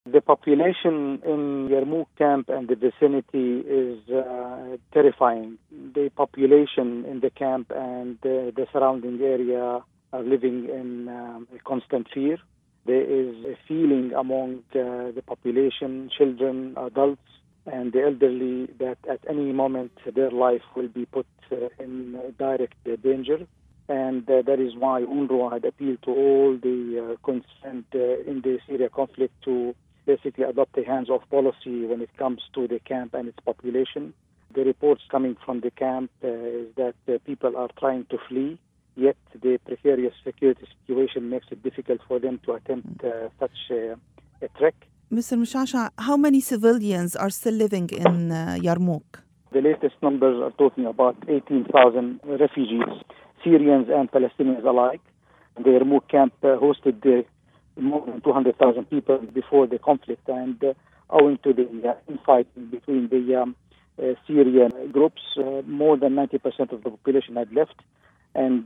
The population in Yarmouk camp and the vicinity is terrifying. The population in the camp and the surrounding area are living in constant fear. There is a feeling among the population, children, adults, and the elderly that at any moment their life will be put in direct danger. And that is why UNRWA had appealed to all the concerned in the Syria conflict to basically adopt a hands-off policy when it comes to the camp and its population. The reports coming from the camp is that people are trying to flee, yet the precarious security situation makes it difficult for them to attempt such a trek. Mr. Mshasha, how many civilians are still living in Yarmouk? The latest numbers are talking about 18,000 refugees, Syrians and Palestinians alike. The Yarmouk camp hosted more than 200,000 people before the conflict, and owing to the infighting between the Syrian groups, more than 90% of the population had left. And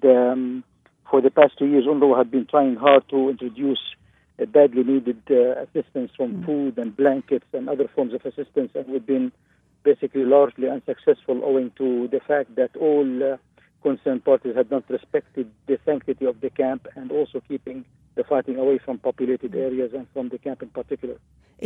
for the past 2 years, UNRWA had been trying hard to introduce badly needed assistance from food and blankets and other forms of assistance, and we've been basically largely unsuccessful owing to the fact that all concerned parties had not respected the sanctity of the camp and also keeping the fighting away from populated areas and from the camp in particular.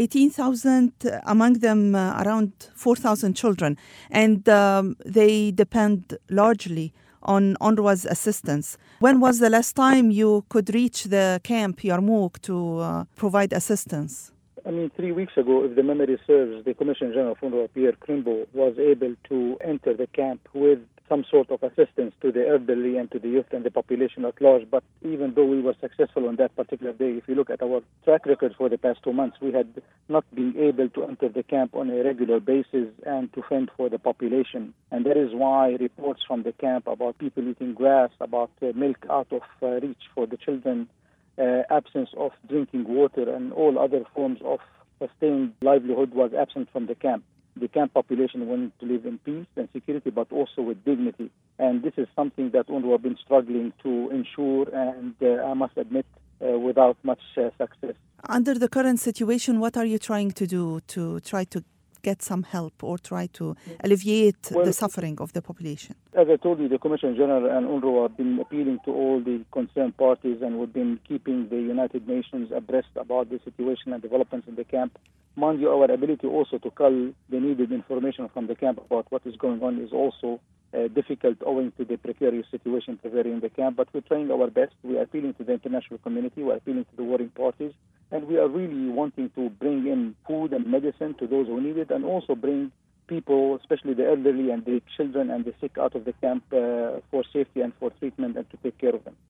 18,000, among them around 4,000 children, and they depend largely on UNRWA's assistance. When was the last time you could reach the camp Yarmouk to provide assistance? 3 weeks ago, if the memory serves, the Commissioner General of UNRWA, Pierre Crimbo, was able to enter the camp with some sort of assistance to the elderly and to the youth and the population at large. But even though we were successful on that particular day, if you look at our track record for the past 2 months, we had not been able to enter the camp on a regular basis and to fend for the population. And that is why reports from the camp about people eating grass, about milk out of reach for the children, absence of drinking water and all other forms of sustained livelihood was absent from the camp. The camp population wanted to live in peace and security, but also with dignity. And this is something that UNRWA has been struggling to ensure, and I must admit, without much success. Under the current situation, what are you trying to do to try to get some help or try to alleviate the suffering of the population? As I told you, the Commissioner General and UNRWA have been appealing to all the concerned parties, and we've been keeping the United Nations abreast about the situation and developments in the camp. Mind you, our ability also to cull the needed information from the camp about what is going on is also difficult owing to the precarious situation prevailing in the camp. But we're trying our best. We are appealing to the international community. We are appealing to the warring parties. And we are really wanting to bring in food and medicine to those who need it, and also bring people, especially the elderly and the children and the sick, out of the camp for safety and for treatment and to take care of them.